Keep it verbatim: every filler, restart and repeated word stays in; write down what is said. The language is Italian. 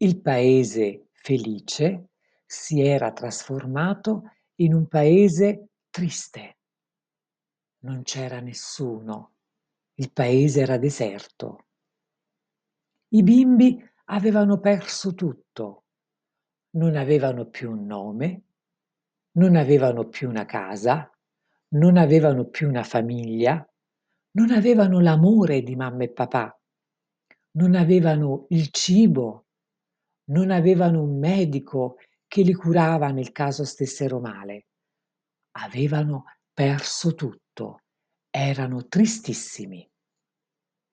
Il paese felice si era trasformato in un paese triste. Non c'era nessuno. Il paese era deserto. I bimbi avevano perso tutto. Non avevano più un nome, non avevano più una casa, non avevano più una famiglia, non avevano l'amore di mamma e papà, non avevano il cibo, non avevano un medico che li curava nel caso stessero male. Avevano perso tutto. Erano tristissimi.